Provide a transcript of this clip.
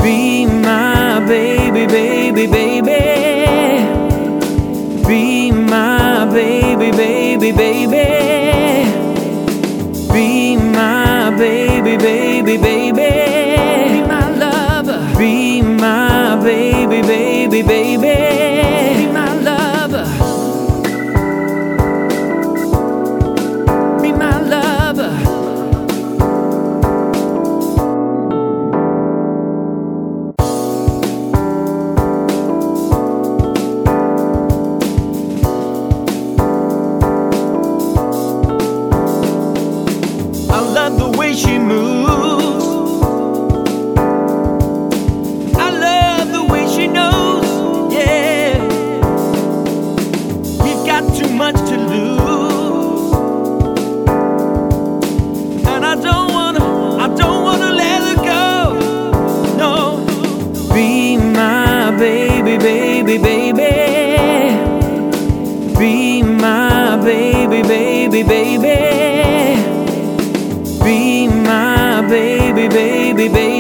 Be my baby, baby, baby. Be my baby, baby, baby. Be my baby, baby, baby. Be my lover. Be my baby, baby, baby. Be my lover. Be my lover. I love the way she moves. I love the way she knows. Yeah, we've got too much to lose, and I don't wanna let her go. No, be my baby, baby, baby. Be my baby, baby, baby. Be my baby, baby, baby.